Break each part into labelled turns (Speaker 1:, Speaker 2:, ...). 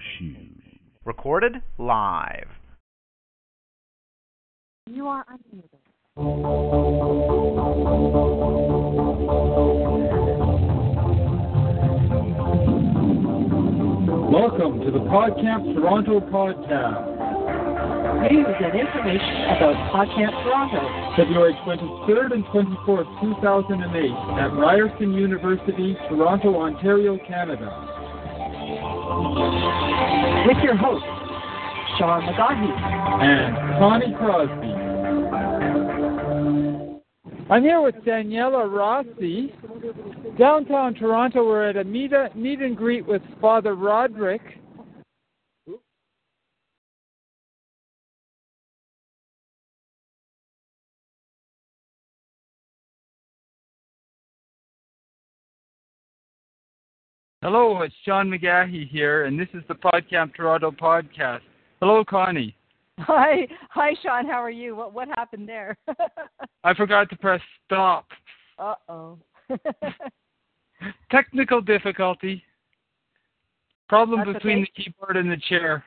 Speaker 1: Shoes. Recorded live.
Speaker 2: You are unmuted.
Speaker 3: Welcome to the PodCamp Toronto podcast.
Speaker 2: News and information about PodCamp Toronto.
Speaker 3: February 23rd and 24th, 2008 at Ryerson University, Toronto, Ontario, Canada.
Speaker 2: With your hosts, Sean McGahey
Speaker 3: and Connie Crosby. I'm here with Daniela Rossi. Downtown Toronto, we're at a meet and greet with Father Roderick. Hello, it's Sean McGahey here, and this is the PodCamp Toronto podcast. Hello, Connie.
Speaker 2: Hi, Sean. How are you? What happened there?
Speaker 3: I forgot to press stop.
Speaker 2: Uh-oh.
Speaker 3: Technical difficulty. Problem
Speaker 2: That's
Speaker 3: between
Speaker 2: okay.
Speaker 3: the keyboard and the chair.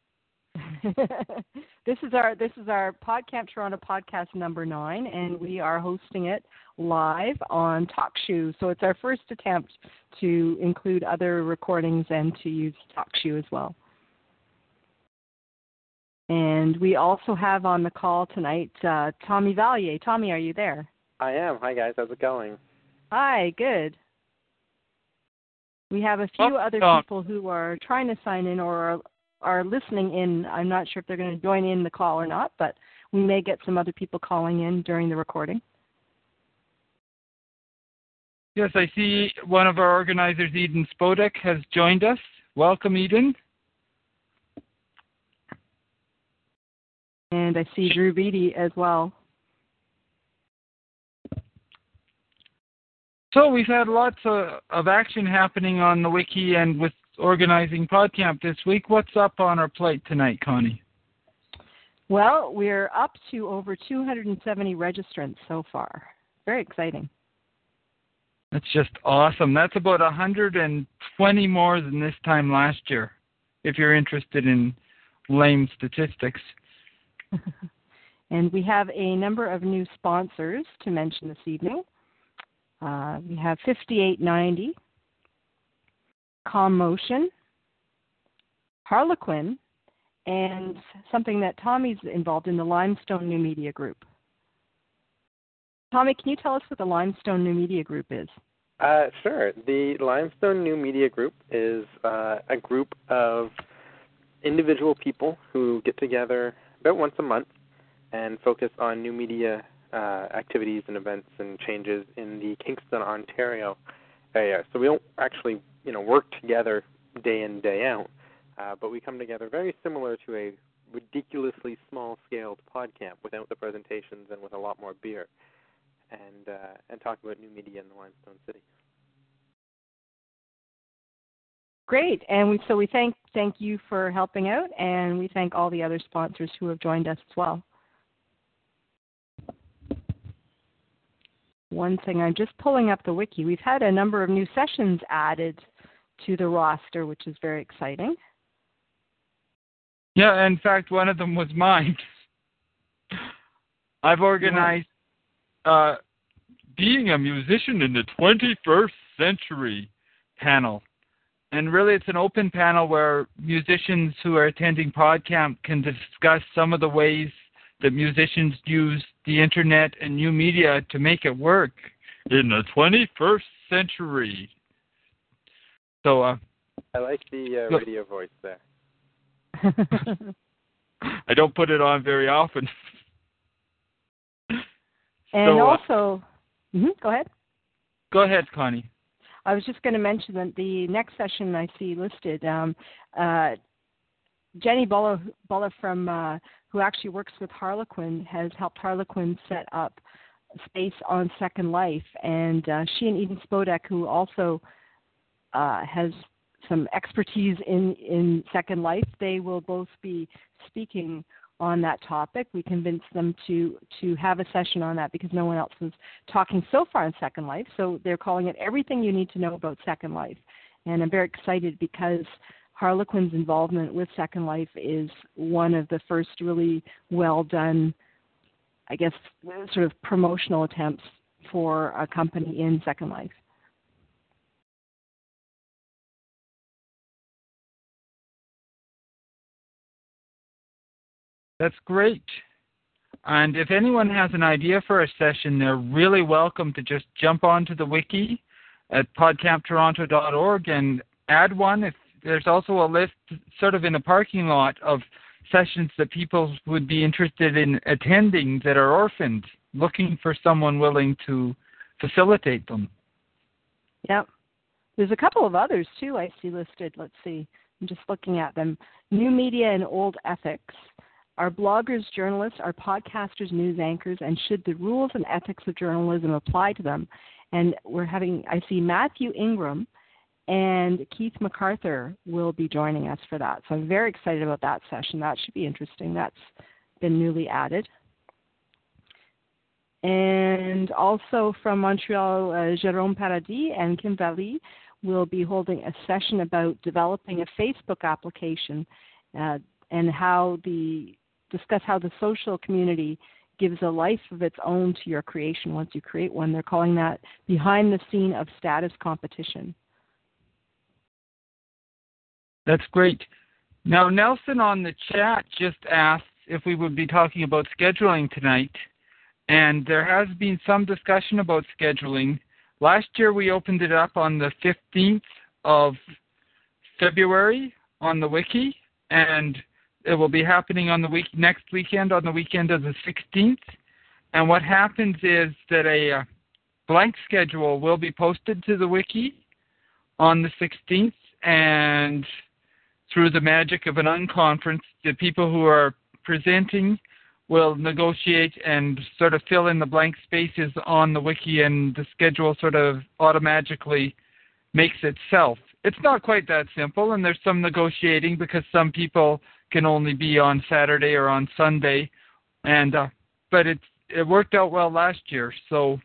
Speaker 2: This is our PodCamp Toronto podcast number 9, and we are hosting it live on TalkShoe. So it's our first attempt to include other recordings and to use TalkShoe as well. And we also have on the call tonight Tommy Valier. Tommy, are you there?
Speaker 4: I am. Hi, guys. How's it going?
Speaker 2: Hi, good. We have a few other people who are trying to sign in or are listening in. I'm not sure if they're going to join in the call or not, but we may get some other people calling in during the recording.
Speaker 3: Yes, I see one of our organizers, Eden Spodek, has joined us. Welcome, Eden.
Speaker 2: And I see Drew Beatty as well.
Speaker 3: So we've had lots of action happening on the wiki and with organizing PodCamp this week. What's up on our plate tonight, Connie?
Speaker 2: Well, we're up to over 270 registrants so far. Very exciting.
Speaker 3: That's just awesome. That's about 120 more than this time last year, if you're interested in lame statistics.
Speaker 2: And we have a number of new sponsors to mention this evening. We have 5890, ComMotion, Harlequin, and something that Tommy's involved in, the Limestone New Media Group. Tommy, can you tell us what the Limestone New Media Group is?
Speaker 4: Sure. The Limestone New Media Group is a group of individual people who get together about once a month and focus on new media activities and events and changes in the Kingston, Ontario area. So we don't actually, work together day in, day out, but we come together very similar to a ridiculously small-scaled PodCamp without the presentations and with a lot more beer, and talk about new media in the Limestone City.
Speaker 2: Great, and we thank you for helping out, and we thank all the other sponsors who have joined us as well. One thing, I'm just pulling up the wiki. We've had a number of new sessions added to the roster, which is very exciting.
Speaker 3: Yeah, in fact, one of them was mine. I've organized Being a Musician in the 21st Century panel. And really, it's an open panel where musicians who are attending PodCamp can discuss some of the ways that musicians use the internet and new media to make it work in the 21st century. So
Speaker 4: I like the radio voice there.
Speaker 3: I don't put it on very often.
Speaker 2: And also, go ahead.
Speaker 3: Go ahead, Connie.
Speaker 2: I was just going to mention that the next session I see listed, Jenny Buller from who actually works with Harlequin has helped Harlequin set up space on Second Life, and she and Eden Spodek, who also has some expertise in Second Life, they will both be speaking on that topic. We convinced them to have a session on that because no one else was talking so far on Second Life. So they're calling it Everything You Need to Know About Second Life. And I'm very excited because Harlequin's involvement with Second Life is one of the first really well done, I guess, sort of promotional attempts for a company in Second Life.
Speaker 3: That's great. And if anyone has an idea for a session, they're really welcome to just jump onto the wiki at podcamptoronto.org and add one. If there's also a list sort of in a parking lot of sessions that people would be interested in attending that are orphaned, looking for someone willing to facilitate them.
Speaker 2: Yep. There's a couple of others, too, I see listed. Let's see. I'm just looking at them. New media and old ethics. Are bloggers journalists? Are podcasters news anchors? And should the rules and ethics of journalism apply to them? And I see Matthew Ingram and Keith MacArthur will be joining us for that. So I'm very excited about that session. That should be interesting. That's been newly added. And also from Montreal, Jérôme Paradis and Kim Vallée will be holding a session about developing a Facebook application and discuss how the social community gives a life of its own to your creation once you create one. They're calling that behind the scene of status competition.
Speaker 3: That's great. Now, Nelson on the chat just asked if we would be talking about scheduling tonight, and there has been some discussion about scheduling. Last year we opened it up on the 15th of February on the wiki, and it will be happening on the next weekend, on the weekend of the 16th. And what happens is that a blank schedule will be posted to the wiki on the 16th, and through the magic of an unconference, the people who are presenting will negotiate and sort of fill in the blank spaces on the wiki, and the schedule sort of automatically makes itself. It's not quite that simple, and there's some negotiating because some people can only be on Saturday or on Sunday, and but it worked out well last year, so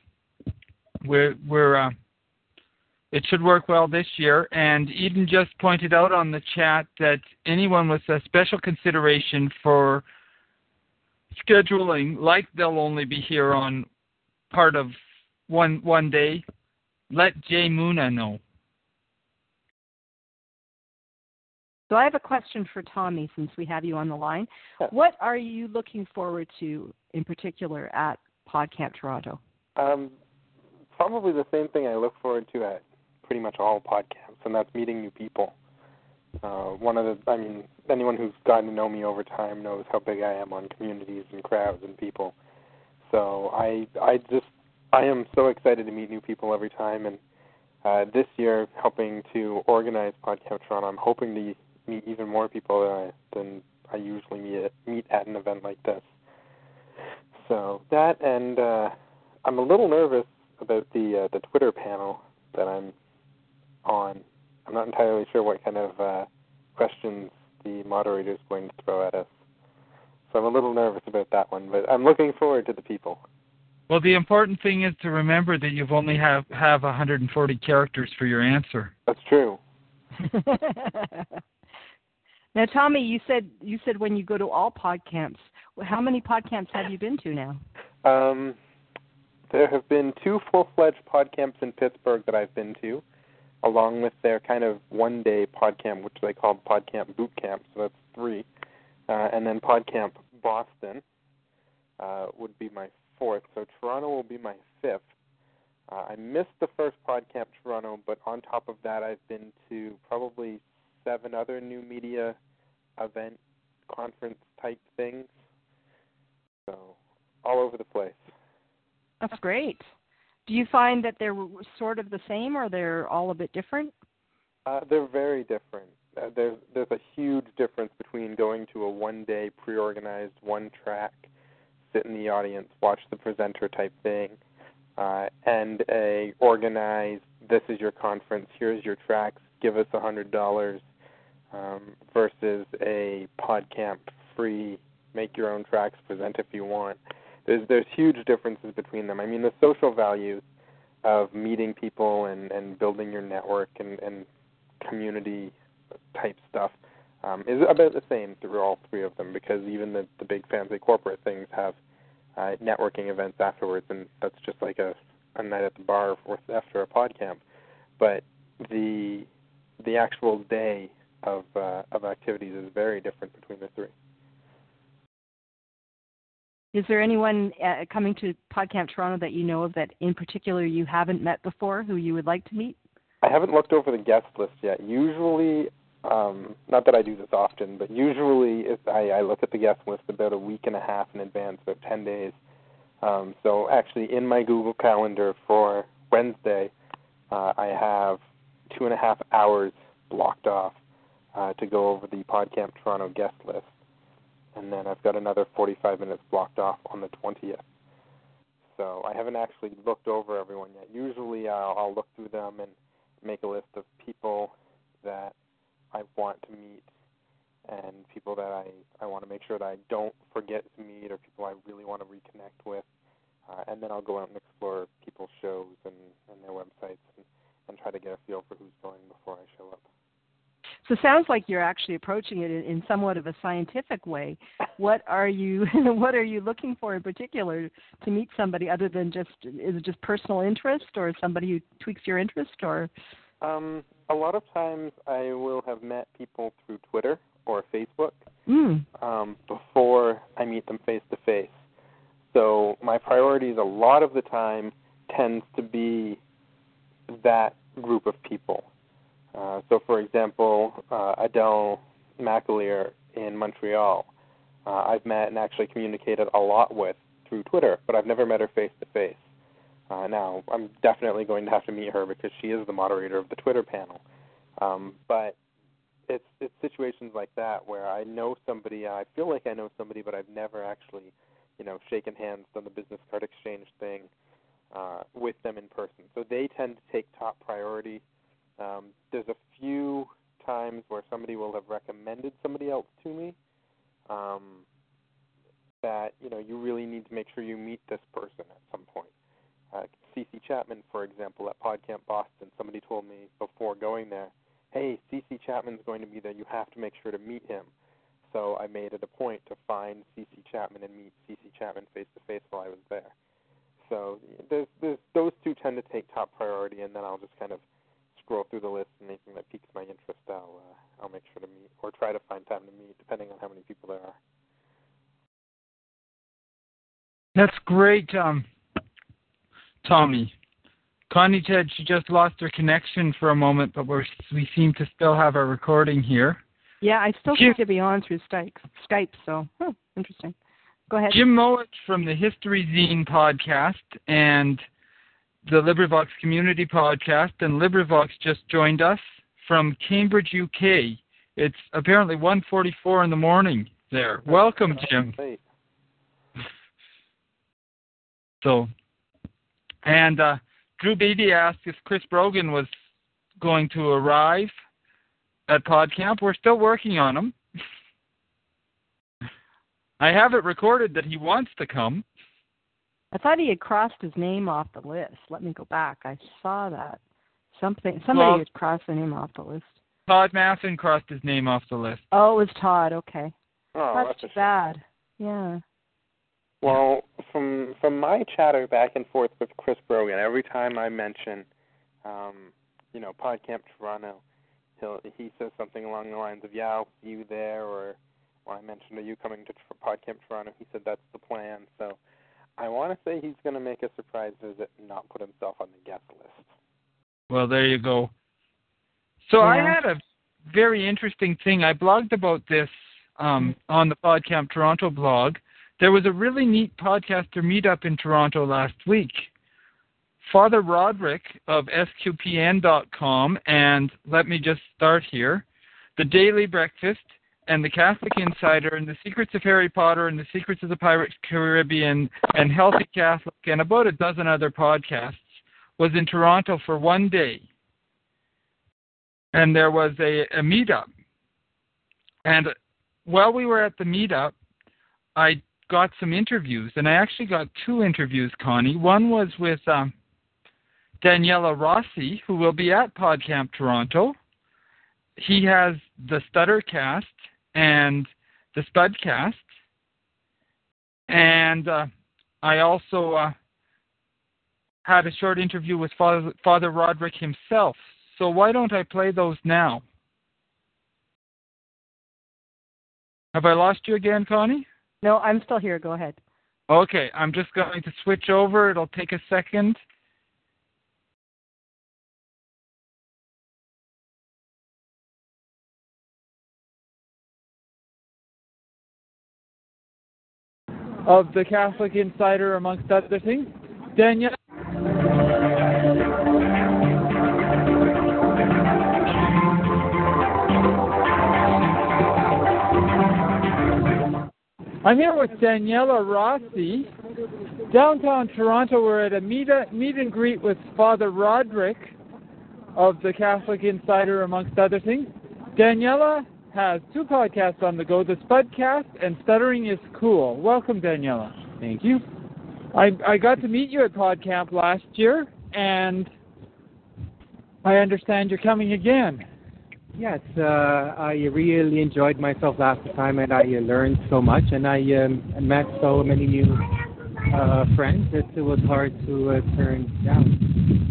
Speaker 3: it should work well this year. And Eden just pointed out on the chat that anyone with a special consideration for scheduling, like they'll only be here on part of one day, let Jay Muna know.
Speaker 2: So I have a question for Tommy since we have you on the line.
Speaker 4: Yeah.
Speaker 2: What are you looking forward to in particular at PodCamp Toronto?
Speaker 4: Probably the same thing I look forward to at pretty much all PodCamps, and that's meeting new people. Anyone who's gotten to know me over time knows how big I am on communities and crowds and people. So I am so excited to meet new people every time, and this year, helping to organize PodCamp Toronto, I'm hoping to meet even more people than I usually meet at an event like this. So that, and I'm a little nervous about the Twitter panel that I'm on. I'm not entirely sure what kind of questions the moderator is going to throw at us. So I'm a little nervous about that one, but I'm looking forward to the people.
Speaker 3: Well, the important thing is to remember that you've only have 140 characters for your answer.
Speaker 4: That's true.
Speaker 2: Now, Tommy, you said when you go to all PodCamps, how many PodCamps have you been to now?
Speaker 4: There have been 2 full-fledged PodCamps in Pittsburgh that I've been to, along with their kind of one-day PodCamp, which they call PodCamp Boot Camp, so that's 3. And then PodCamp Boston would be my 4th, so Toronto will be my 5th. I missed the first PodCamp Toronto, but on top of that, I've been to probably 7 other new media event conference-type things, so all over the place.
Speaker 2: That's great. Do you find that they're sort of the same, or they're all a bit different?
Speaker 4: They're very different. There's a huge difference between going to a one-day pre-organized, one-track, sit in the audience, watch the presenter type thing, and a organized, this is your conference, here's your tracks, give us $100, versus a PodCamp free, make your own tracks, present if you want. There's huge differences between them. I mean, the social values of meeting people and building your network and community type stuff is about the same through all three of them, because even the big fancy corporate things have networking events afterwards, and that's just like a night at the bar after a PodCamp. But the actual day of activities is very different between the three.
Speaker 2: Is there anyone coming to PodCamp Toronto that you know of that in particular you haven't met before who you would like to meet?
Speaker 4: I haven't looked over the guest list yet. Usually, not that I do this often, but usually I look at the guest list about a week and a half in advance, about 10 days. So actually in my Google Calendar for Wednesday, I have 2.5 hours blocked off to go over the PodCamp Toronto guest list. And then I've got another 45 minutes blocked off on the 20th. So I haven't actually looked over everyone yet. Usually I'll look through them and make a list of people that I want to meet and people that I want to make sure that I don't forget to meet, or people I really want to reconnect with. And then I'll go out and explore people's shows and their websites and try to get a feel for who's going before I show up.
Speaker 2: So it sounds like you're actually approaching it in somewhat of a scientific way. What are you looking for in particular to meet somebody, other than is it just personal interest, or somebody who tweaks your interest, or?
Speaker 4: A lot of times I will have met people through Twitter or Facebook before I meet them face to face. So my priorities a lot of the time tends to be that group of people. So, for example, Adele McAleer in Montreal, I've met and actually communicated a lot with through Twitter, but I've never met her face-to-face. Now, I'm definitely going to have to meet her because she is the moderator of the Twitter panel. But it's situations like that where I know somebody, I feel like I know somebody, but I've never actually, shaken hands, done the business card exchange thing with them in person. So they tend to take top priority. There's a few times where somebody will have recommended somebody else to me that, you really need to make sure you meet this person at some point. C.C. Chapman, for example, at PodCamp Boston, somebody told me before going there, hey, C.C. Chapman's going to be there. You have to make sure to meet him. So I made it a point to find C.C. Chapman and meet C.C. Chapman face-to-face while I was there. So there's those two tend to take top priority, and then I'll just kind of scroll through the list, and anything that piques my interest, I'll make sure to meet, or try to find time to meet, depending on how many people there are.
Speaker 3: That's great, Tommy. Connie said she just lost her connection for a moment, but we seem to still have our recording here.
Speaker 2: Yeah, I still seem to be on through Skype, so interesting. Go ahead.
Speaker 3: Jim Mowich from the History Zine podcast and the LibriVox Community Podcast, and LibriVox just joined us from Cambridge, UK. It's apparently 1:44 in the morning there. Welcome, Jim. So, and Drew Beatty asked if Chris Brogan was going to arrive at PodCamp. We're still working on him. I have it recorded that he wants to come.
Speaker 2: I thought he had crossed his name off the list. Let me go back. I saw that. Somebody had crossed the name off the list.
Speaker 3: Todd Masson crossed his name off the list.
Speaker 2: Oh, it was Todd. Okay.
Speaker 4: Oh,
Speaker 2: that's too bad. Yeah.
Speaker 4: Well, from my chatter back and forth with Chris Brogan, every time I mention, PodCamp Toronto, he says something along the lines of, yeah, I'll see you there, or when I mentioned, are you coming to PodCamp Toronto, he said that's the plan. So I want to say he's going to make a surprise visit and not put himself on the guest list.
Speaker 3: Well, there you go. So I had a very interesting thing. I blogged about this on the PodCamp Toronto blog. There was a really neat podcaster meetup in Toronto last week. Father Roderick of SQPN.com, and let me just start here, The Daily Breakfast, and The Catholic Insider, and The Secrets of Harry Potter, and The Secrets of the Pirates Caribbean, and Healthy Catholic, and about a dozen other podcasts, was in Toronto for one day. And there was a meetup. And while we were at the meetup, I got some interviews, and I actually got two interviews, Connie. One was with Daniela Rossi, who will be at PodCamp Toronto, he has the Stuttercast and the Spudcast. And I also had a short interview with Father Roderick himself. So why don't I play those now? Have I lost you again, Connie?
Speaker 2: No, I'm still here. Go ahead.
Speaker 3: Okay, I'm just going to switch over. It'll take a second. Of the Catholic Insider, amongst other things. Danielle? I'm here with Daniela Rossi. Downtown Toronto, we're at a meet and greet with Father Roderick of the Catholic Insider, amongst other things. Daniela has 2 podcasts on the go, the Spudcast and Stuttering is Cool. Welcome, Daniela.
Speaker 5: Thank you.
Speaker 3: I got to meet you at PodCamp last year, and I understand you're coming again.
Speaker 5: Yes, I really enjoyed myself last time, and I learned so much, and I met so many new friends that it was hard to turn down.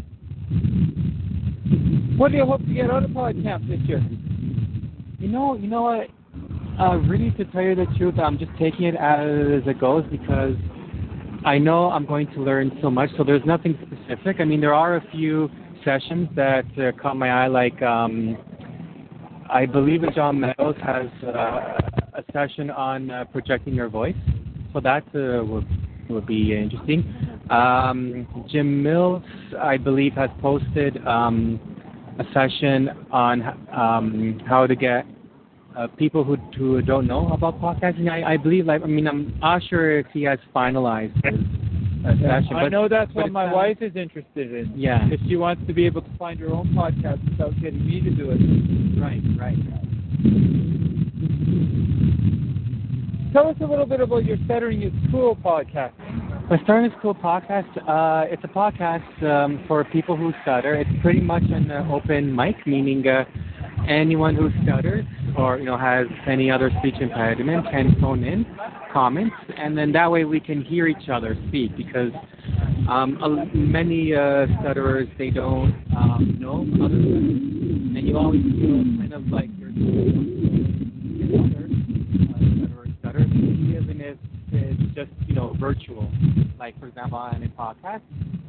Speaker 3: What do you hope to get out of PodCamp this year?
Speaker 5: You know what? Really, to tell you the truth, I'm just taking it as it goes because I know I'm going to learn so much. So there's nothing specific. I mean, there are a few sessions that caught my eye, like I believe that John Meadows has a session on projecting your voice. So that would be interesting. Jim Mills, I believe, has posted a session on how to get people who don't know about podcasting. I believe, I'm not sure if he has finalized his session.
Speaker 3: I know that's what my wife is interested in.
Speaker 5: Yeah.
Speaker 3: If she wants to be able to find her own podcast without getting me to do it.
Speaker 5: Right.
Speaker 3: Tell us a little bit about your Stuttering is Cool podcast.
Speaker 5: My Stuttering is Cool podcast, it's a podcast for people who stutter. It's pretty much an open mic, meaning anyone who stutters or has any other speech impediment can phone in comments, and then that way we can hear each other speak, because many stutterers, they don't know other stutterers, and you always feel kind of like you're stutterers, even if it's just virtual, like for example on a podcast.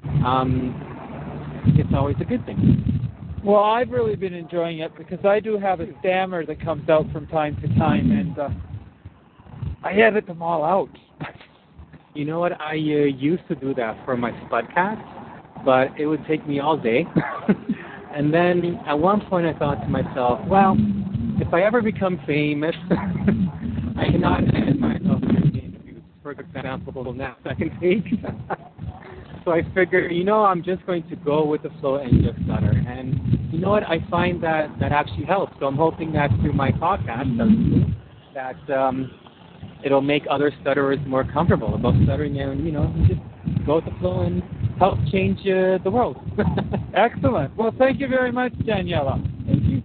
Speaker 5: It's always a good thing.
Speaker 3: Well, I've really been enjoying it because I do have a stammer that comes out from time to time, and I edit them all out.
Speaker 5: You know what? I used to do that for my Spudcast, but it would take me all day. And then at one point I thought to myself, well, if I ever become famous, I cannot edit myself in the interviews. For example, now I can take. So I figured, I'm just going to go with the flow and just stutter. And you know what? I find that actually helps. So I'm hoping that through my podcast, that it'll make other stutterers more comfortable about stuttering and, just go with the flow and help change the world.
Speaker 3: Excellent. Well, thank you very much, Daniela.
Speaker 5: Thank you.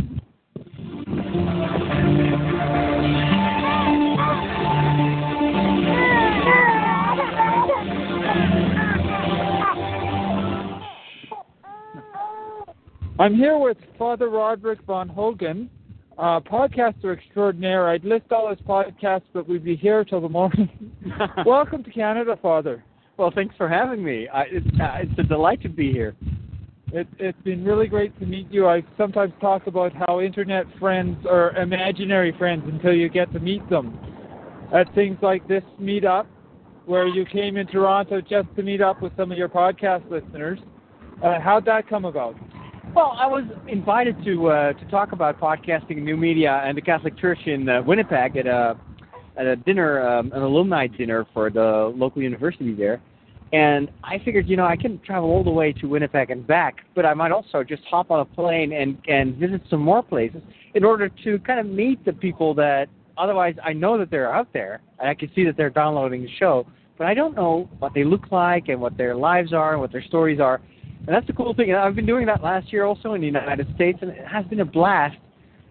Speaker 3: I'm here with Father Roderick von Hogan, podcaster extraordinaire. I'd list all his podcasts, but we'd be here till the morning. Welcome to Canada, Father.
Speaker 6: Well, thanks for having me. It's a delight to be here.
Speaker 3: It's been really great to meet you. I sometimes talk about how internet friends are imaginary friends until you get to meet them. At things like this meetup, where you came in Toronto just to meet up with some of your podcast listeners. How'd that come about?
Speaker 6: Well, I was invited to talk about podcasting and new media and the Catholic Church in Winnipeg at a dinner, an alumni dinner for the local university there. And I figured, I can travel all the way to Winnipeg and back, but I might also just hop on a plane and visit some more places in order to kind of meet the people that otherwise I know that they're out there, and I can see that they're downloading the show, but I don't know what they look like and what their lives are and what their stories are. And that's the cool thing. And I've been doing that last year also in the United States, and it has been a blast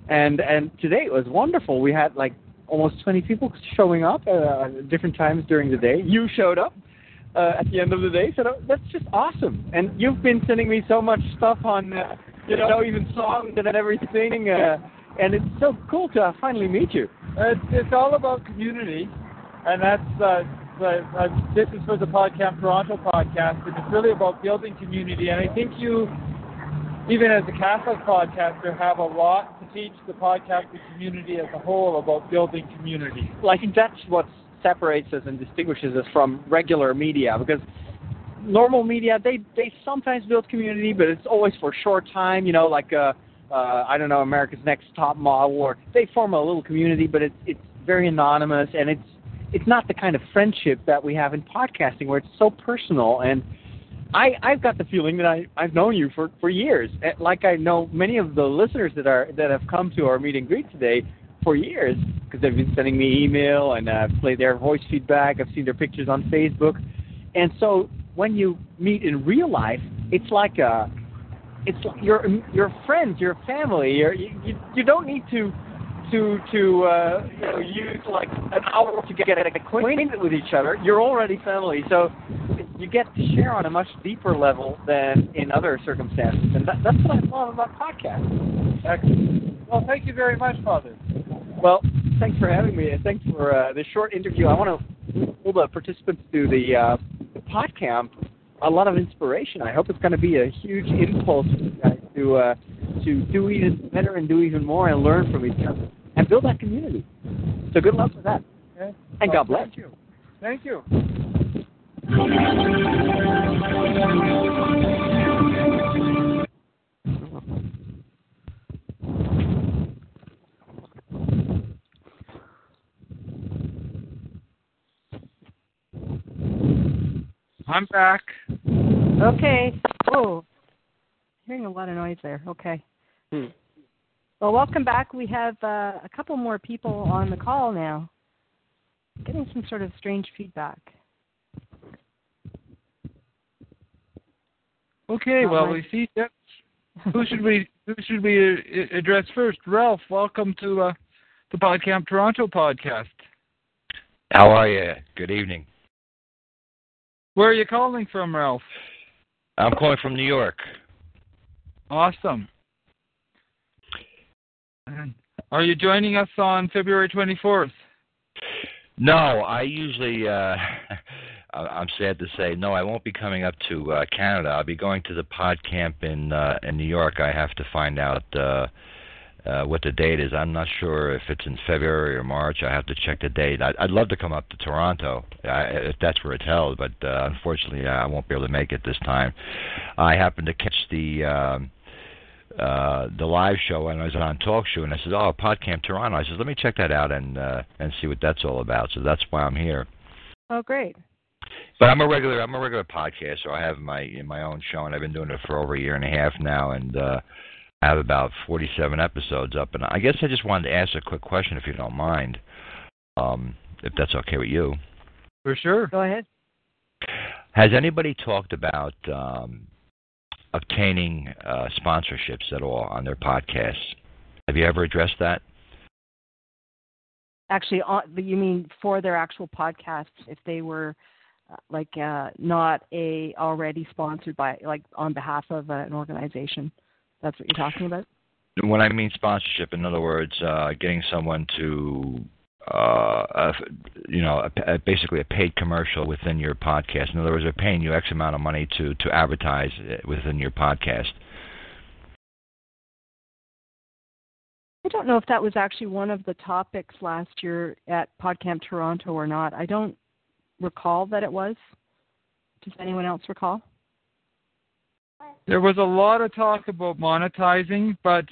Speaker 6: And today it was wonderful. We had like almost 20 people showing up at different times during the day. You showed up at the end of the day, so that's just awesome. And you've been sending me so much stuff on, even songs and everything. And it's so cool to finally meet you.
Speaker 3: It's all about community, and that's this is for the PodCamp Toronto podcast, and it's really about building community. And I think you, even as a Catholic podcaster, have a lot to teach the podcasting community as a whole about building community.
Speaker 6: Well, I think that's what separates us and distinguishes us from regular media, because normal media, they sometimes build community, but it's always for a short time, like I don't know, America's Next Top Model, or they form a little community, but it's very anonymous, and it's not the kind of friendship that we have in podcasting where it's so personal. And I've got the feeling that I've known you for years, like I know many of the listeners that have come to our meet and greet today for years, because they've been sending me email, and I've played their voice feedback, I've seen their pictures on Facebook. And so when you meet in real life, it's like your friends, your family. You don't need to use like an hour to get acquainted with each other. You're already family, so you get to share on a much deeper level than in other circumstances, and that's what I love about podcasts.
Speaker 3: Excellent. Well, thank you very much, Father.
Speaker 6: Well, thanks for having me, and thanks for this short interview. I want to hold the participants to the PodCamp a lot of inspiration. I hope it's going to be a huge impulse for you guys to do even better and do even more and learn from each other and build that community. So good luck with that.
Speaker 3: Okay.
Speaker 6: And God bless.
Speaker 3: Thank you. Thank you. I'm back.
Speaker 2: Okay. Oh, hearing a lot of noise there. Okay. Well, welcome back. We have a couple more people on the call now. Getting some sort of strange feedback.
Speaker 3: Okay. Well, we see that. Who should we address first? Ralph, welcome to the PodCamp Toronto podcast.
Speaker 7: How are you? Good evening.
Speaker 3: Where are you calling from, Ralph?
Speaker 7: I'm calling from New York.
Speaker 3: Awesome. Are you joining us on February 24th?
Speaker 7: No, I usually, I'm sad to say, no, I won't be coming up to Canada. I'll be going to the PodCamp in New York. I have to find out what the date is. I'm not sure if it's in February or March. I have to check the date. I'd love to come up to Toronto if that's where it's held, but unfortunately I won't be able to make it this time. I happened to catch the live show, and I was on Talk Show, and I said, "Oh, PodCamp Toronto." I said, "Let me check that out and see what that's all about." So that's why I'm here.
Speaker 2: Oh, great.
Speaker 7: But I'm a regular podcaster. I have my own show, and I've been doing it for over a year and a half now, and I have about 47 episodes up, and I guess I just wanted to ask a quick question, if you don't mind, if that's okay with you.
Speaker 3: For sure.
Speaker 2: Go ahead.
Speaker 7: Has anybody talked about obtaining sponsorships at all on their podcasts? Have you ever addressed that?
Speaker 2: Actually, you mean for their actual podcasts, if they were not already sponsored by, like, on behalf of an organization? That's what you're talking about?
Speaker 7: When I mean sponsorship, in other words, getting someone to, basically a paid commercial within your podcast. In other words, they're paying you X amount of money to advertise within your podcast.
Speaker 2: I don't know if that was actually one of the topics last year at PodCamp Toronto or not. I don't recall that it was. Does anyone else recall?
Speaker 3: There was a lot of talk about monetizing, but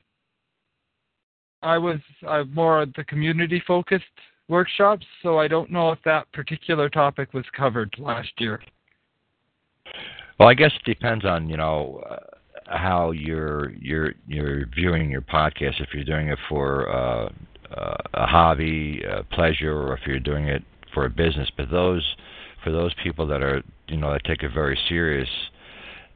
Speaker 3: I was more at the community-focused workshops, so I don't know if that particular topic was covered last year.
Speaker 7: Well, I guess it depends on how you're viewing your podcast. If you're doing it for a hobby, a pleasure, or if you're doing it for a business. But for those people that are that take it very serious,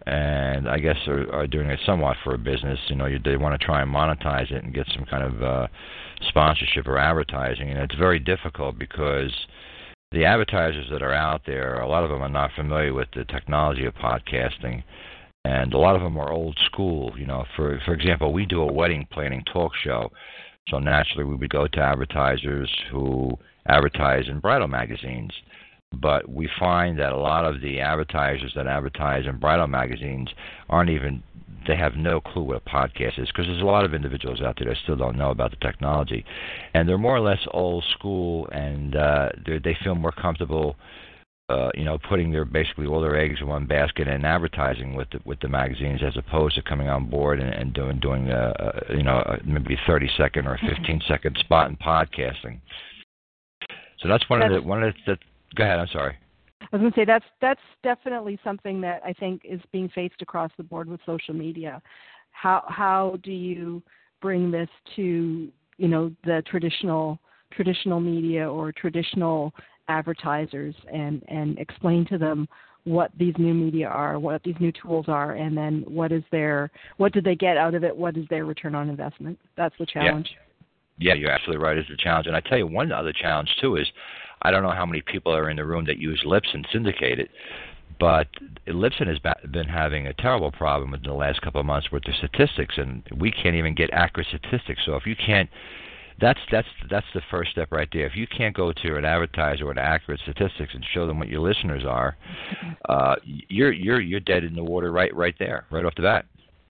Speaker 7: and I guess are doing it somewhat for a business. They want to try and monetize it and get some kind of sponsorship or advertising, and it's very difficult because the advertisers that are out there, a lot of them are not familiar with the technology of podcasting, and a lot of them are old school. For example, we do a wedding planning talk show, so naturally we would go to advertisers who advertise in bridal magazines. But we find that a lot of the advertisers that advertise in bridal magazines they have no clue what a podcast is, because there's a lot of individuals out there that still don't know about the technology. And they're more or less old school, and they feel more comfortable, putting basically all their eggs in one basket and advertising with the magazines, as opposed to coming on board and doing maybe a 30-second or a 15-second spot in podcasting. So that's one of the. Go ahead. I'm sorry.
Speaker 2: I was going to say that's definitely something that I think is being faced across the board with social media. How do you bring this to the traditional media or traditional advertisers and explain to them what these new media are, what these new tools are, and then what did they get out of it? What is their return on investment? That's the challenge.
Speaker 7: Yeah, you're absolutely right. It's the challenge. And I tell you, one other challenge, too, is I don't know how many people are in the room that use Libsyn syndicated, but Libsyn has been having a terrible problem in the last couple of months with the statistics, and we can't even get accurate statistics. So if you can't, that's the first step right there. If you can't go to an advertiser with accurate statistics and show them what your listeners are, you're dead in the water right there, right off the bat.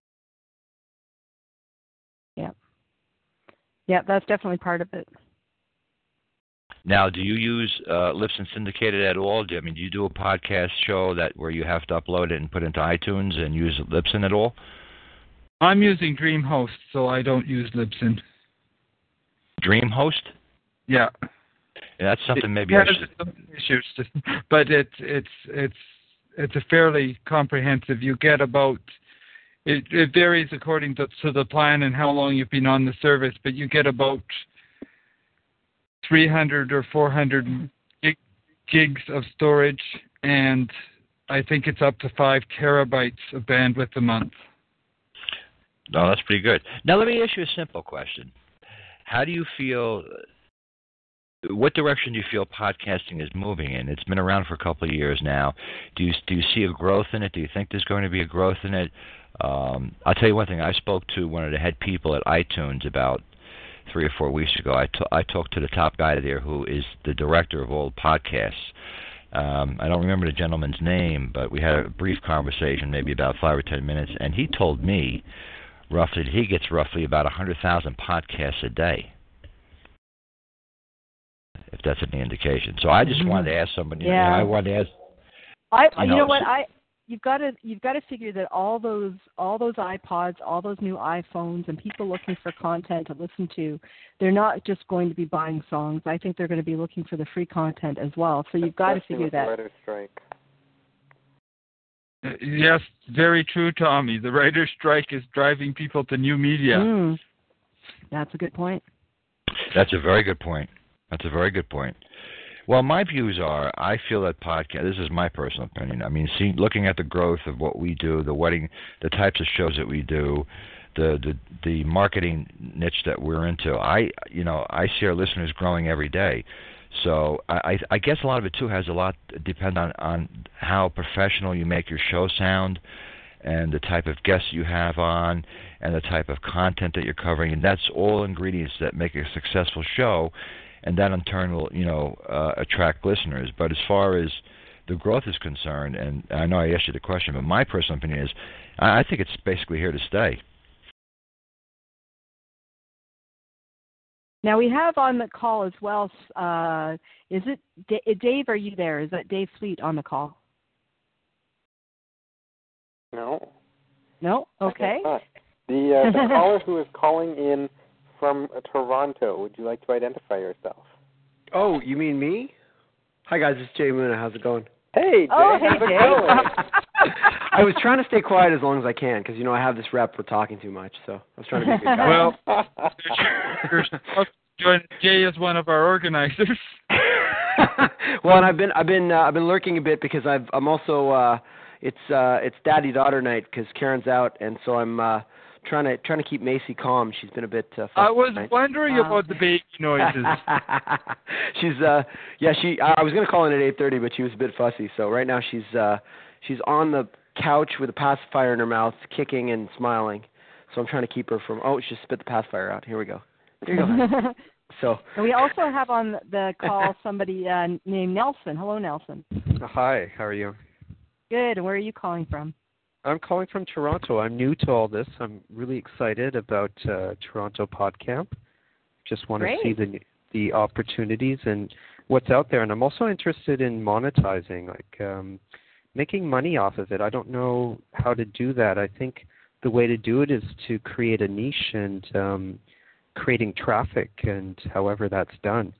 Speaker 2: Yeah, that's definitely part of it.
Speaker 7: Now, do you use Libsyn syndicated at all? Do you do a podcast show where you have to upload it and put it into iTunes and use Libsyn at all?
Speaker 3: I'm using DreamHost, so I don't use Libsyn.
Speaker 7: DreamHost?
Speaker 3: Yeah.
Speaker 7: That's something maybe
Speaker 3: I should. Issues, but it's a fairly comprehensive. You get about. It varies according to the plan and how long you've been on the service, but you get about 300 or 400 gigs of storage, and I think it's up to 5 terabytes of bandwidth a month.
Speaker 7: No, that's pretty good. Now, let me ask you a simple question. How do you feel, what direction do you feel podcasting is moving in? It's been around for a couple of years now. Do you see a growth in it? Do you think there's going to be a growth in it? I'll tell you one thing. I spoke to one of the head people at iTunes about 3 or 4 weeks ago. I talked to the top guy there who is the director of all podcasts. I don't remember the gentleman's name, but we had a brief conversation, maybe about 5 or 10 minutes, and he told me roughly that he gets roughly about 100,000 podcasts a day, if that's any indication. So I just wanted to ask somebody.
Speaker 2: Yeah.
Speaker 7: I wanted to ask.
Speaker 2: You know what? You've got to figure that all those iPods, all those new iPhones, and people looking for content to listen to, they're not just going to be buying songs. I think they're going to be looking for the free content as well. So you've got to figure that.
Speaker 4: Writer's strike.
Speaker 3: Yes, very true, Tommy. The writer's strike is driving people to new media.
Speaker 2: That's a good point.
Speaker 7: That's a very good point. Well, my views are, I feel that this is my personal opinion. Looking at the growth of what we do, the types of shows that we do, the marketing niche that we're into, I see our listeners growing every day. So I guess a lot of it too has a lot depend on how professional you make your show sound, and the type of guests you have on, and the type of content that you're covering, and that's all ingredients that make a successful show. And that in turn will, attract listeners. But as far as the growth is concerned, and I know I asked you the question, but my personal opinion is, I think it's basically here to stay.
Speaker 2: Now we have on the call as well. Is it Dave? Are you there? Is that Dave Fleet on the call?
Speaker 4: No.
Speaker 2: No. Okay.
Speaker 4: The caller who is calling in from Toronto, would you like to identify yourself?
Speaker 8: Oh, you mean me? Hi guys, it's Jay Luna. How's it going?
Speaker 4: Hey, Jay. How's it going?
Speaker 8: I was trying to stay quiet as long as I can because I have this rep for talking too much, so I was trying to be a good guy.
Speaker 3: Well, Jay is one of our organizers.
Speaker 8: Well, and I've been lurking a bit because I'm also it's daddy-daughter night because Karen's out, and so I'm trying to keep Macy calm. She's been a bit fussy
Speaker 3: I was
Speaker 8: tonight.
Speaker 3: wondering about the baby noises.
Speaker 8: She's I was going to call in at 8:30, but she was a bit fussy. So right now she's on the couch with a pacifier in her mouth, kicking and smiling. So I'm trying to keep her from. Oh, she just spit the pacifier out. Here we go. Here you go. So.
Speaker 2: And we also have on the call somebody named Nelson. Hello, Nelson.
Speaker 9: Hi. How are you?
Speaker 2: Good. And where are you calling from?
Speaker 9: I'm calling from Toronto. I'm new to all this. I'm really excited about Toronto PodCamp. Just want to see the opportunities and what's out there. And I'm also interested in monetizing, like making money off of it. I don't know how to do that. I think the way to do it is to create a niche and creating traffic, and however that's done.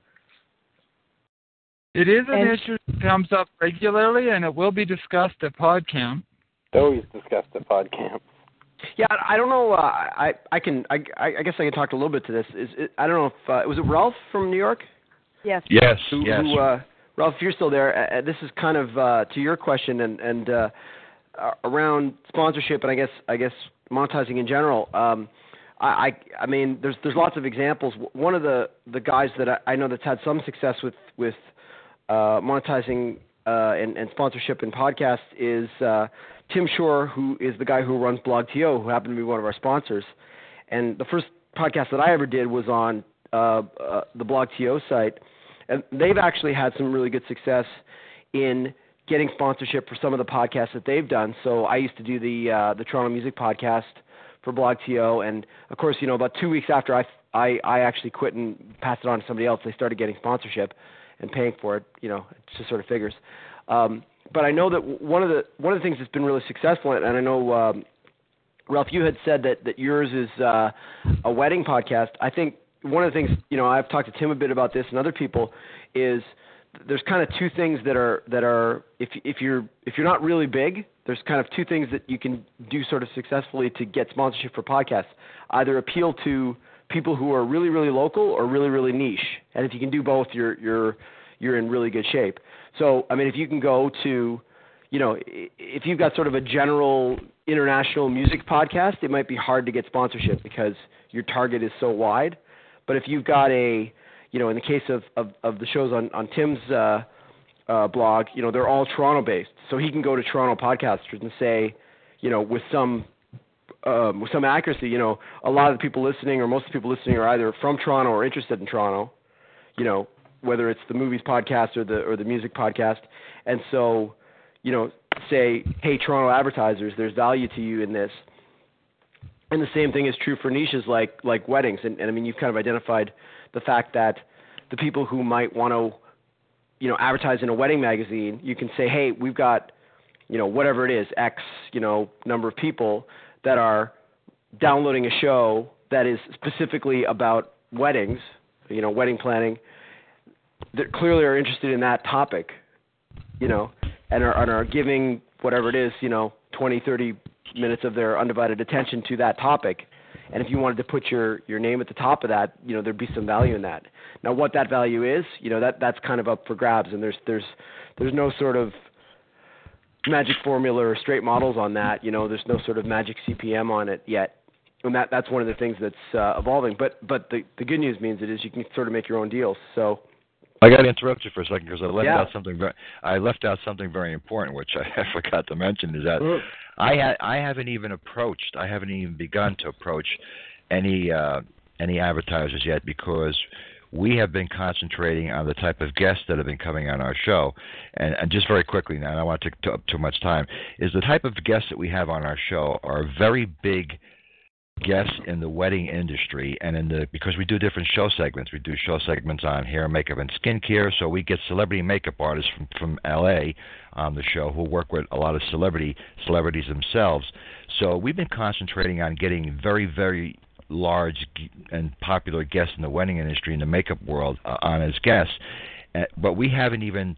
Speaker 3: It is an issue that comes up regularly, and it will be discussed at PodCamp.
Speaker 4: Always discussed at PodCamp.
Speaker 8: Yeah, I don't know. I guess I can talk a little bit to this. I don't know if was it Ralph from New York?
Speaker 7: Yes.
Speaker 8: Who, Ralph, if you're still there, this is kind of to your question and around sponsorship and I guess monetizing in general. I mean, there's lots of examples. One of the guys that I know that's had some success with monetizing and sponsorship in podcasts is Tim Shore, who is the guy who runs BlogTO, who happened to be one of our sponsors. And the first podcast that I ever did was on the BlogTO site. And they've actually had some really good success in getting sponsorship for some of the podcasts that they've done. So I used to do the Toronto Music Podcast for BlogTO. And, of course, about 2 weeks after I actually quit and passed it on to somebody else, they started getting sponsorship and paying for it. It just sort of figures. But I know that one of the things that's been really successful, and I know, Ralph, you had said that yours is a wedding podcast. I think one of the things, I've talked to Tim a bit about this and other people, is there's kind of two things that are if you're not really big, there's kind of two things that you can do sort of successfully to get sponsorship for podcasts. Either appeal to people who are really, really local or really, really niche. And if you can do both, you're in really good shape. So, I mean, if you can go to, if you've got sort of a general international music podcast, it might be hard to get sponsorship because your target is so wide. But if you've got in the case of the shows on Tim's blog, they're all Toronto-based. So he can go to Toronto podcasters and say, with some accuracy, a lot of the people listening or most of the people listening are either from Toronto or interested in Toronto, whether it's the movies podcast or the music podcast. And so, say, hey, Toronto advertisers, there's value to you in this. And the same thing is true for niches like weddings. And I mean, you've kind of identified the fact that the people who might want to, advertise in a wedding magazine, you can say, hey, we've got, whatever it is, X, number of people that are downloading a show that is specifically about weddings, wedding planning, that clearly are interested in that topic, and are giving whatever it is, 20, 30 minutes of their undivided attention to that topic. And if you wanted to put your name at the top of that, there'd be some value in that. Now, what that value is, that's kind of up for grabs, and there's no sort of magic formula or straight models on that. There's no sort of magic CPM on it yet. And that's one of the things that's evolving. But the good news means you can sort of make your own deals. So
Speaker 7: I got to interrupt you for a second because I left out something very important, which I forgot to mention, is that I haven't even begun to approach any advertisers yet, because we have been concentrating on the type of guests that have been coming on our show. And just very quickly, now I don't want to take up too much time, is the type of guests that we have on our show are very big guests in the wedding industry, and because we do different show segments. We do show segments on hair, makeup, and skincare, so we get celebrity makeup artists from LA on the show who work with a lot of celebrities themselves. So we've been concentrating on getting very, very large and popular guests in the wedding industry, in the makeup world, on as guests, but we haven't even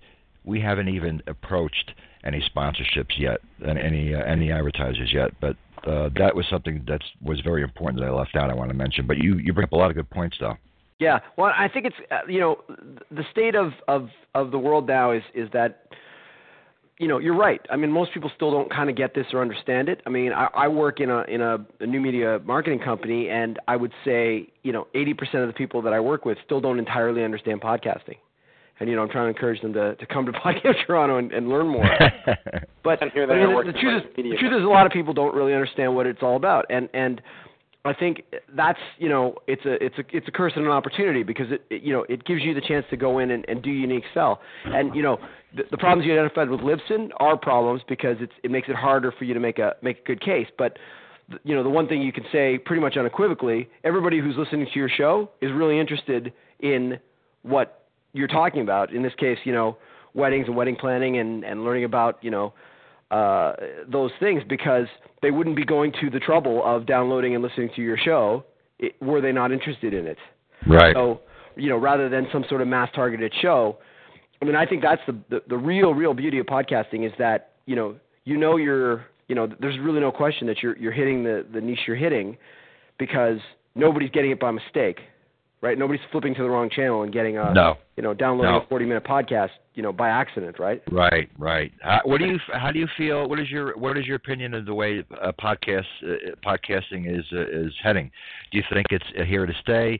Speaker 7: approached any sponsorships yet, and any advertisers yet. But that was something that was very important that I left out. I want to mention, but you bring up a lot of good points, though.
Speaker 8: Yeah, well, I think it's the state of the world now is that you're right. I mean, most people still don't kind of get this or understand it. I mean, I work in a new media marketing company, and I would say, 80% of the people that I work with still don't entirely understand podcasting. And, I'm trying to encourage them to come to Podcast Toronto and learn more. But the truth is a lot of people don't really understand what it's all about. And I think that's, it's a curse and an opportunity, because it gives you the chance to go in and do unique sell. And, the problems you identified with Libsyn are problems, because it makes it harder for you to make a good case. But, the one thing you can say pretty much unequivocally, everybody who's listening to your show is really interested in what you're talking about. In this case, weddings and wedding planning and learning about, those things, because they wouldn't be going to the trouble of downloading and listening to your show were they not interested in it.
Speaker 7: Right.
Speaker 8: So, rather than some sort of mass-targeted show, I mean, I think that's the real beauty of podcasting, is that, there's really no question that you're hitting the niche you're hitting, because nobody's getting it by mistake. Right? Nobody's flipping to the wrong channel and getting downloading a 40-minute podcast, by accident, right?
Speaker 7: Right. How do you feel? What is your opinion of the way podcasting is heading? Do you think it's here to stay?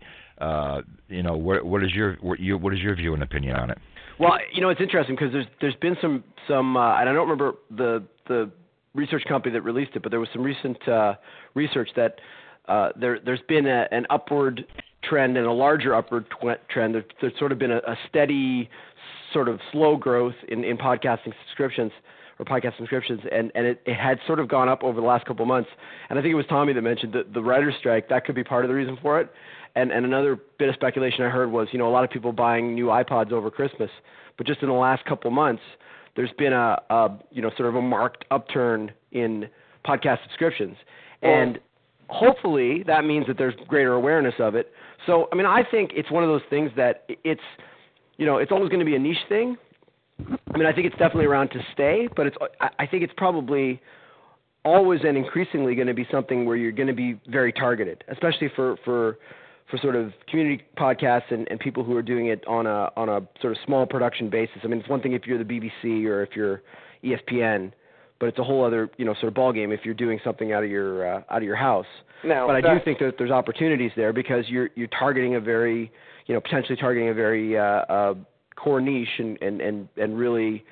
Speaker 7: What is your view and opinion on it?
Speaker 8: Well, it's interesting, because there's been some and I don't remember the research company that released it, but there was some recent research that there's been an upward trend and a larger upward trend. There's sort of been a steady sort of slow growth in podcasting subscriptions or podcast subscriptions, and it had sort of gone up over the last couple of months. And I think it was Tommy that mentioned the writer's strike. That could be part of the reason for it. And another bit of speculation I heard was, a lot of people buying new iPods over Christmas. But just in the last couple of months, there's been a sort of a marked upturn in podcast subscriptions. And hopefully that means that there's greater awareness of it. So, I mean, I think it's one of those things that it's always going to be a niche thing. I mean, I think it's definitely around to stay, but I think it's probably always and increasingly going to be something where you're going to be very targeted, especially for sort of community podcasts and people who are doing it on a sort of small production basis. I mean, it's one thing if you're the BBC or if you're ESPN, but it's a whole other, sort of ballgame if you're doing something out of your house.
Speaker 4: No,
Speaker 8: but I do think that there's opportunities there, because you're targeting a very, potentially targeting a very core niche, and really,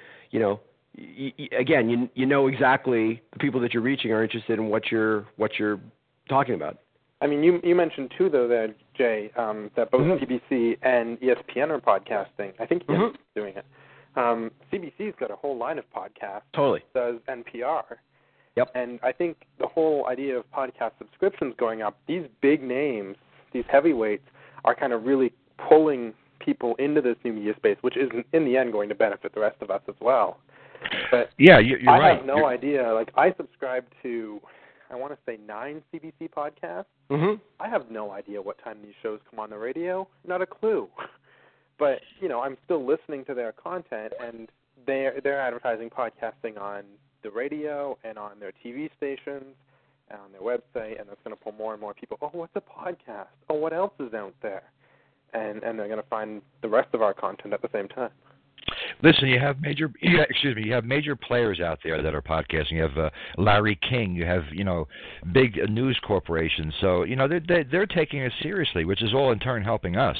Speaker 8: again, you know exactly the people that you're reaching are interested in what you're talking about.
Speaker 4: I mean, you mentioned too, though, there, Jay, that both BBC and ESPN are podcasting. I think ESPN is doing it. CBC's got a whole line of podcasts.
Speaker 8: Totally.
Speaker 4: Does NPR.
Speaker 8: Yep.
Speaker 4: And I think the whole idea of podcast subscriptions going up, these big names, these heavyweights, are kind of really pulling people into this new media space, which is in the end going to benefit the rest of us as well. But
Speaker 7: yeah, you're right.
Speaker 4: I have no idea. Like, I subscribe to, I want to say 9 CBC podcasts.
Speaker 8: Mm-hmm.
Speaker 4: I have no idea what time these shows come on the radio. Not a clue. But, I'm still listening to their content, and they're advertising podcasting on the radio and on their TV stations and on their website, and that's going to pull more and more people. Oh, what's a podcast? Oh, what else is out there? And they're going to find the rest of our content at the same time.
Speaker 7: Listen, you have major players out there that are podcasting. You have Larry King. You have big news corporations. So they're taking it seriously, which is all in turn helping us.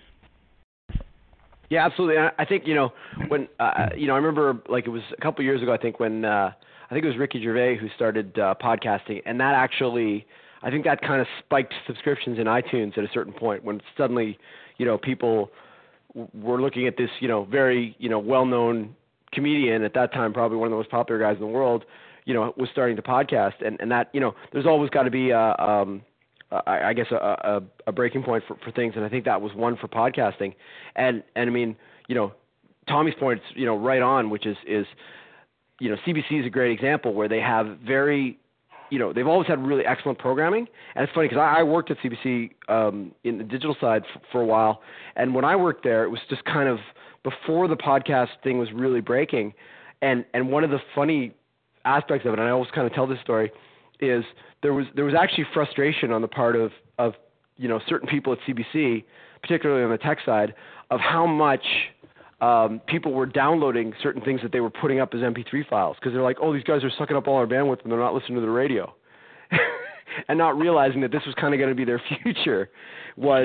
Speaker 8: Yeah, absolutely. I think when I remember, like, it was a couple of years ago, I think, when I think it was Ricky Gervais who started podcasting, and that actually, I think that kind of spiked subscriptions in iTunes at a certain point, when suddenly people were looking at this very well-known comedian at that time, probably one of the most popular guys in the world, was starting to podcast, and that there's always got to be I guess a breaking point for things, and I think that was one for podcasting. And I mean, Tommy's point is right on, which is CBC is a great example where they have very, they've always had really excellent programming. And it's funny because I worked at CBC in the digital side for a while, and when I worked there, it was just kind of before the podcast thing was really breaking. And one of the funny aspects of it, and I always kind of tell this story, is there was actually frustration on the part of certain people at CBC, particularly on the tech side, of how much people were downloading certain things that they were putting up as MP3 files because they're like, oh, these guys are sucking up all our bandwidth and they're not listening to the radio. And not realizing that this was kind of going to be their future was,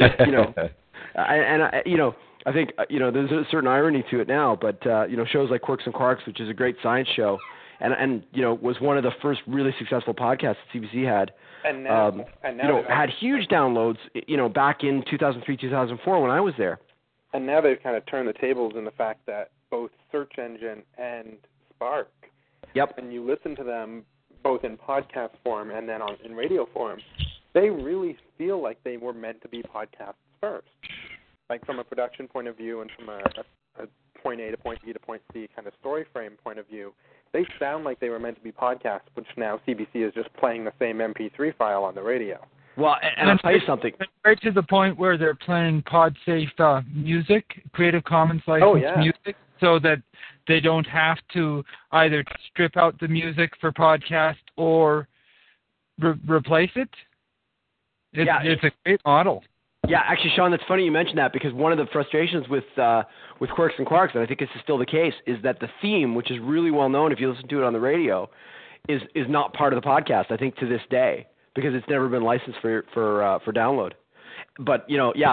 Speaker 8: I think, there's a certain irony to it now, but, shows like Quirks and Quarks, which is a great science show, and was one of the first really successful podcasts that CBC had. And now had huge downloads, back in 2003, 2004 when I was there.
Speaker 4: And now they've kind of turned the tables in the fact that both Search Engine and Spark, and you listen to them both in podcast form and then in radio form, they really feel like they were meant to be podcasts first. Like from a production point of view and from a point A to point B to point C kind of story frame point of view, they sound like they were meant to be podcasts, which now CBC is just playing the same MP3 file on the radio.
Speaker 8: Well, and I'll tell you something.
Speaker 3: Right to the point where they're playing PodSafe music, Creative Commons licensed music, so that they don't have to either strip out the music for podcast or replace it. It's a great model.
Speaker 8: Yeah, actually, Sean, that's funny you mentioned that because one of the frustrations with Quirks and Quarks, and I think this is still the case, is that the theme, which is really well known if you listen to it on the radio, is not part of the podcast. I think to this day because it's never been licensed for download. But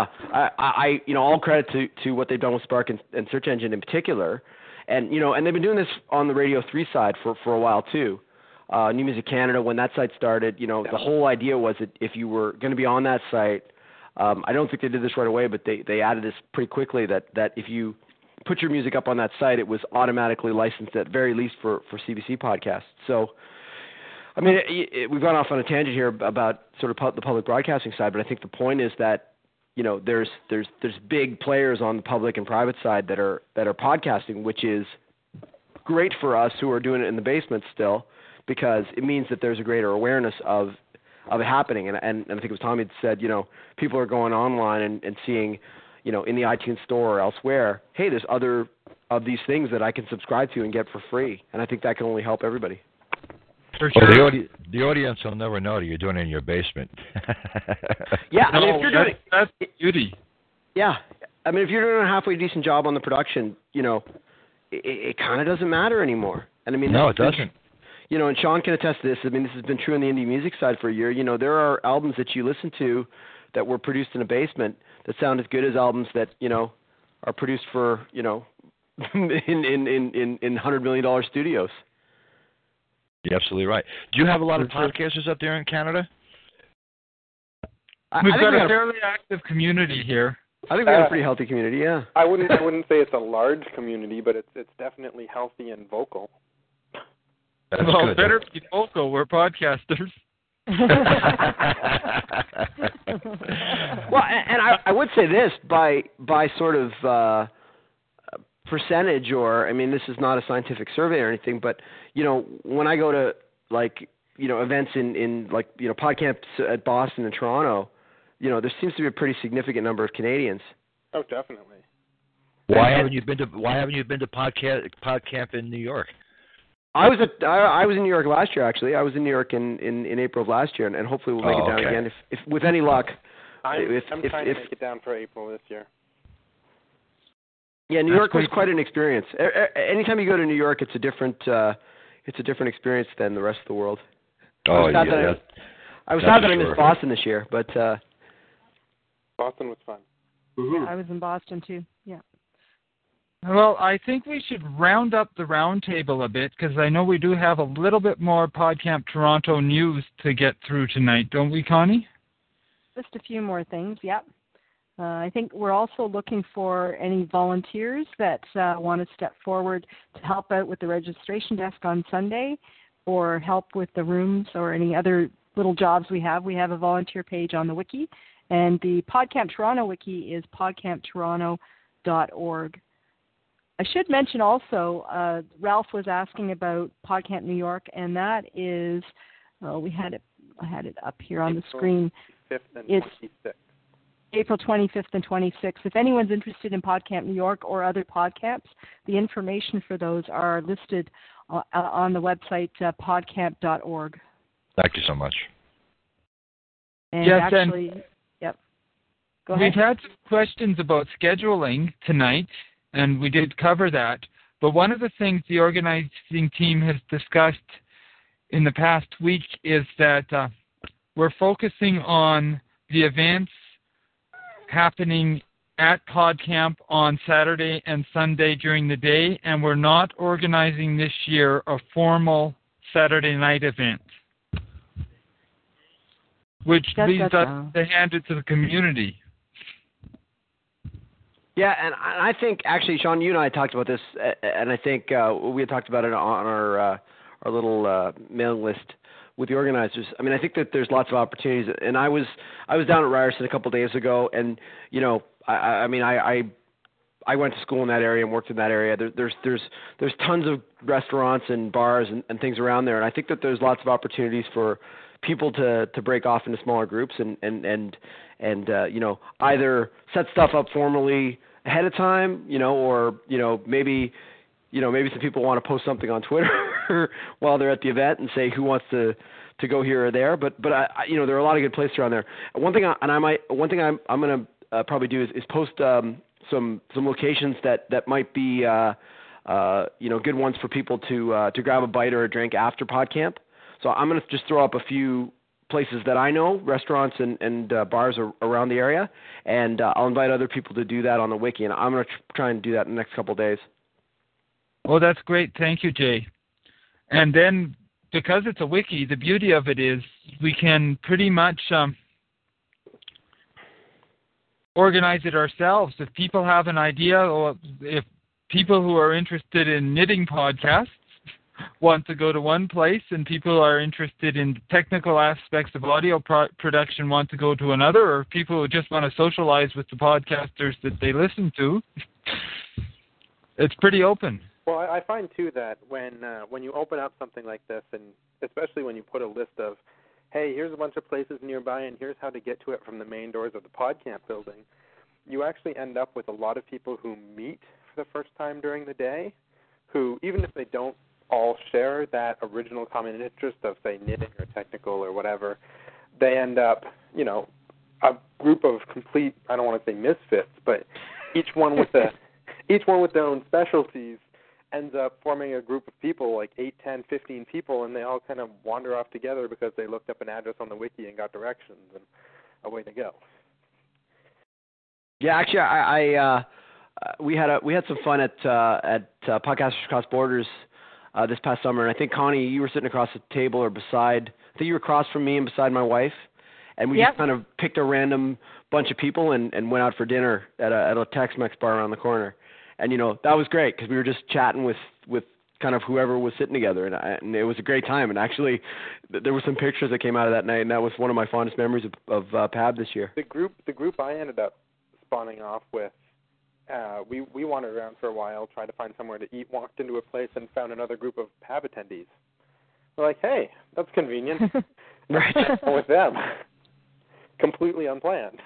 Speaker 8: I all credit to what they've done with Spark and Search Engine in particular, and and they've been doing this on the Radio 3 side for a while too. New Music Canada, when that site started, the whole idea was that if you were going to be on that site. I don't think they did this right away, but they added this pretty quickly that if you put your music up on that site, it was automatically licensed at very least for CBC podcasts. So, I mean, we've gone off on a tangent here about sort of the public broadcasting side, but I think the point is that there's big players on the public and private side that are podcasting, which is great for us who are doing it in the basement still, because it means that there's a greater awareness of it happening, and I think it was Tommy that said, people are going online and seeing, in the iTunes store or elsewhere, hey, there's other of these things that I can subscribe to and get for free, and I think that can only help everybody.
Speaker 3: For sure.
Speaker 7: Well, the audience will never know that you're doing it in your basement.
Speaker 8: Yeah, I mean, if you're doing
Speaker 3: that's beauty.
Speaker 8: Yeah, I mean, if you're doing a halfway decent job on the production, it kind of doesn't matter anymore. And I mean,
Speaker 7: no, it doesn't.
Speaker 8: And Sean can attest to this. I mean, this has been true in the indie music side for a year. There are albums that you listen to that were produced in a basement that sound as good as albums that, are produced for, in $100 million studios.
Speaker 7: You're absolutely right. Do you have a lot of podcasters up there in Canada?
Speaker 3: We've got a fairly active community here.
Speaker 8: I think we have a pretty healthy community, yeah.
Speaker 4: I wouldn't say it's a large community, but it's definitely healthy and vocal.
Speaker 7: That's
Speaker 3: well,
Speaker 7: good.
Speaker 3: Better be vocal. We're podcasters.
Speaker 8: Well, and I would say this by sort of percentage, or I mean, this is not a scientific survey or anything, but when I go to events in PodCamps at Boston and Toronto, there seems to be a pretty significant number of Canadians.
Speaker 4: Oh, definitely.
Speaker 7: Why haven't you been to PodCamp in New York?
Speaker 8: I was in New York last year, actually. I was in New York in April of last year, and hopefully we'll make it down again if with any luck.
Speaker 4: I'm trying to make it down for April this year.
Speaker 8: Yeah, New York was quite an experience. Anytime you go to New York, it's a different experience than the rest of the world.
Speaker 7: Oh,
Speaker 8: I was sad that I missed Boston this year, but
Speaker 4: Boston was fun.
Speaker 2: Yeah, I was in Boston too. Yeah.
Speaker 3: Well, I think we should round up the roundtable a bit because I know we do have a little bit more PodCamp Toronto news to get through tonight, don't we, Connie?
Speaker 2: Just a few more things, yep. I think we're also looking for any volunteers that want to step forward to help out with the registration desk on Sunday or help with the rooms or any other little jobs we have. We have a volunteer page on the wiki, and the PodCamp Toronto wiki is podcamptoronto.org. I should mention also, Ralph was asking about PodCamp New York, and that is, I had it up here on the screen. It's April 25th and 26th. If anyone's interested in PodCamp New York or other PodCamps, the information for those are listed on the website podcamp.org.
Speaker 7: Thank you so much.
Speaker 2: And
Speaker 3: yes,
Speaker 2: actually, yep. Go ahead.
Speaker 3: We've had some questions about scheduling tonight. and we did cover that. But one of the things the organizing team has discussed in the past week is that we're focusing on the events happening at PodCamp on Saturday and Sunday during the day, and we're not organizing this year a formal Saturday night event, which leads us to hand it to the community.
Speaker 8: Yeah, and I think, actually, Sean, you and I talked about this, and I think we had talked about it on our little mailing list with the organizers. I mean, I think that there's lots of opportunities, and I was down at Ryerson a couple of days ago, and you know, I went to school in that area and worked in that area. There's tons of restaurants and bars and things around there, and I think that there's lots of opportunities for people to break off into smaller groups and you know, either set stuff up formally ahead of time, you know, or maybe some people want to post something on Twitter while they're at the event and say who wants to go here or there. But you know, there are a lot of good places around there. One thing I'm going to probably do is post some locations that might be you know, good ones for people to grab a bite or a drink after PodCamp. So I'm going to just throw up a few places that I know, restaurants and bars around the area, and I'll invite other people to do that on the wiki, and I'm going to try and do that in the next couple of days.
Speaker 3: Oh, that's great. Thank you, Jay. And then, because it's a wiki, the beauty of it is we can pretty much organize it ourselves. If people have an idea, or if people who are interested in knitting podcasts want to go to one place, and people are interested in technical aspects of audio production want to go to another, or people who just want to socialize with the podcasters that they listen to, it's pretty open.
Speaker 4: Well, I find, too, that when you open up something like this, and especially when you put a list of, hey, here's a bunch of places nearby, and here's how to get to it from the main doors of the PodCamp building, you actually end up with a lot of people who meet for the first time during the day, who, even if they don't all share that original common interest of, say, knitting or technical or whatever, they end up, you know, a group of complete, I don't want to say misfits, but each one with their own specialties ends up forming a group of people, like 8, 10, 15 people, and they all kind of wander off together because they looked up an address on the wiki and got directions, and away they go.
Speaker 8: Yeah, actually, we had some fun at Podcasters Across Borders this past summer, and I think, Connie, you were sitting across the table or beside, I think you were across from me and beside my wife, and we just kind of picked a random bunch of people and went out for dinner at a Tex-Mex bar around the corner. And, you know, that was great because we were just chatting with kind of whoever was sitting together, and it was a great time. And actually, there were some pictures that came out of that night, and that was one of my fondest memories of PAB this year.
Speaker 4: The group I ended up spawning off with, we wandered around for a while, tried to find somewhere to eat, walked into a place, and found another group of PAB attendees. We're like, hey, that's convenient.
Speaker 8: Right.
Speaker 4: With them. Completely unplanned.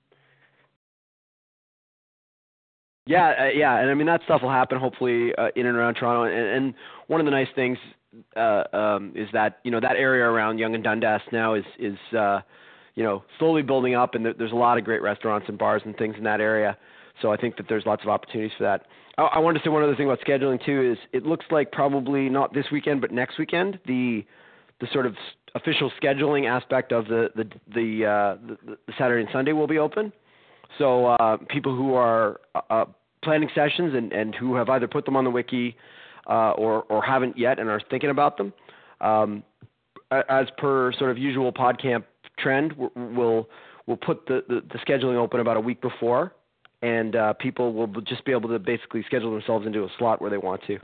Speaker 8: Yeah, and I mean that stuff will happen hopefully in and around Toronto. And one of the nice things is that, you know, that area around Yonge and Dundas now is you know, slowly building up, and there's a lot of great restaurants and bars and things in that area. So I think that there's lots of opportunities for that. I wanted to say one other thing about scheduling too. Is it looks like probably not this weekend but next weekend the sort of official scheduling aspect of the Saturday and Sunday will be open. So people who are planning sessions and who have either put them on the wiki or haven't yet and are thinking about them, as per sort of usual PodCamp trend, we'll put the scheduling open about a week before, and people will just be able to basically schedule themselves into a slot where they want to.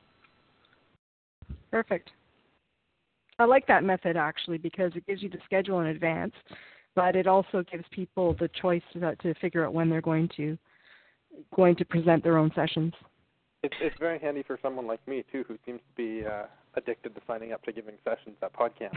Speaker 2: Perfect. I like that method, actually, because it gives you the schedule in advance, but it also gives people the choice to figure out when they're going to present their own sessions.
Speaker 4: It's very handy for someone like me, too, who seems to be addicted to signing up to giving sessions at PodCamp.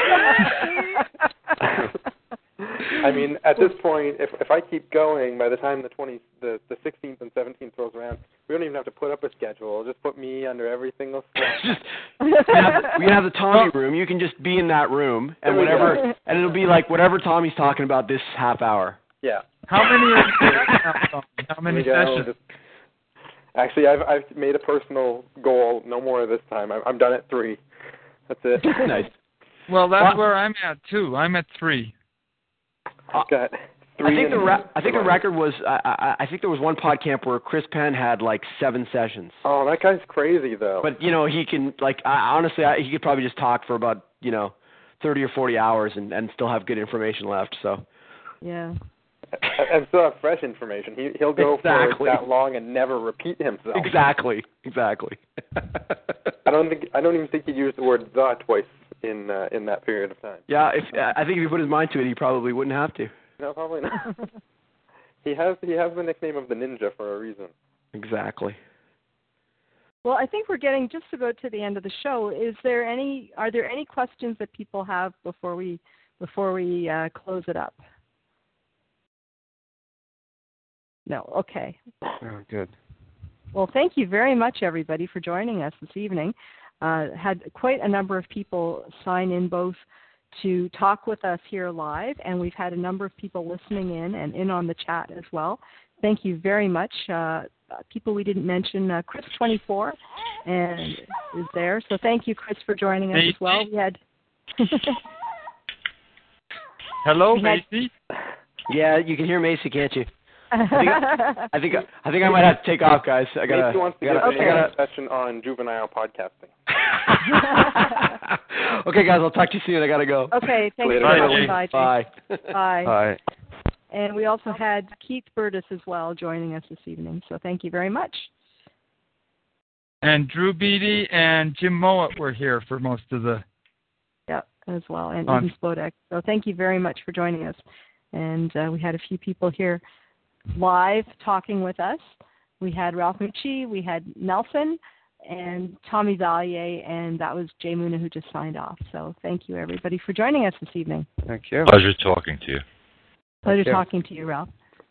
Speaker 4: I mean, at this point, if I keep going, by the time the 16th and 17th rolls around, we don't even have to put up a schedule. We'll just put me under every single slot.
Speaker 8: we have the Tommy room. You can just be in that room, and whatever, and it'll be like whatever Tommy's talking about this half hour.
Speaker 4: Yeah.
Speaker 3: How many sessions?
Speaker 4: Actually, I've made a personal goal. No more this time. I'm done at 3. That's it.
Speaker 8: Nice.
Speaker 3: Well, that's where I'm at too. I'm at 3.
Speaker 4: I've got 3.
Speaker 8: I think the record was. I think there was one PodCamp where Chris Penn had like 7 sessions.
Speaker 4: Oh, that guy's crazy though.
Speaker 8: But he can honestly, he could probably just talk for about 30 or 40 hours and still have good information left. So.
Speaker 2: Yeah.
Speaker 4: And still have fresh information. He'll go for that long and never repeat himself.
Speaker 8: Exactly.
Speaker 4: I don't even think he used the word "the" twice in that period of time.
Speaker 8: Yeah, I think if he put his mind to it, he probably wouldn't have to.
Speaker 4: No, probably not. He has the nickname of the Ninja for a reason.
Speaker 8: Exactly.
Speaker 2: Well, I think we're getting just about to the end of the show. Are there any questions that people have before we close it up? No. Okay.
Speaker 9: Oh, good.
Speaker 2: Well, thank you very much, everybody, for joining us this evening. Had quite a number of people sign in both to talk with us here live, and we've had a number of people listening in and in on the chat as well. Thank you very much. People we didn't mention, Chris24 is there. So thank you, Chris, for joining us as well. We had
Speaker 3: Hello, Macy.
Speaker 8: Yeah, you can hear Macy, can't you? I think I might have to take off, guys.
Speaker 4: Macy wants to get a session on juvenile podcasting.
Speaker 8: Okay, guys, I'll talk to you soon. I gotta go.
Speaker 2: Okay, thanks
Speaker 8: for
Speaker 2: Bye.
Speaker 8: Bye.
Speaker 9: Bye.
Speaker 2: And we also had Keith Burtis as well joining us this evening. So thank you very much.
Speaker 3: And Drew Beatty and Jim Mowat were here for most of the.
Speaker 2: Yeah, as well, and Eden Spodek. So thank you very much for joining us. And we had a few people here live talking with us. We had Ralph Mucci, we had Nelson, and Tommy Valier, and that was Jay Muna who just signed off. So thank you, everybody, for joining us this evening.
Speaker 9: Thank you.
Speaker 7: Pleasure talking to you.
Speaker 2: Pleasure talking to you, Ralph.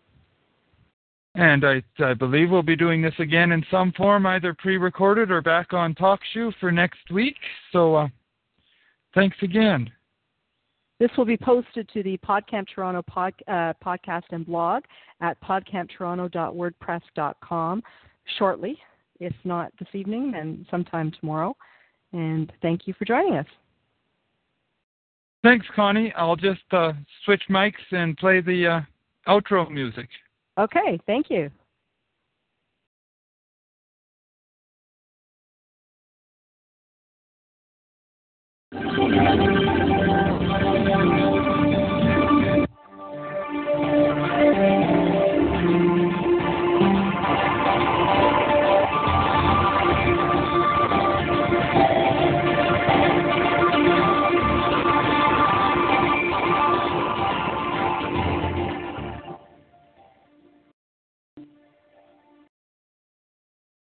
Speaker 3: And I believe we'll be doing this again in some form, either pre-recorded or back on TalkShoe for next week. So thanks again.
Speaker 2: This will be posted to the PodCamp Toronto podcast and blog at podcamptoronto.wordpress.com shortly. If not this evening, then sometime tomorrow. And thank you for joining us.
Speaker 3: Thanks, Connie. I'll just switch mics and play the outro music.
Speaker 2: Okay, thank you.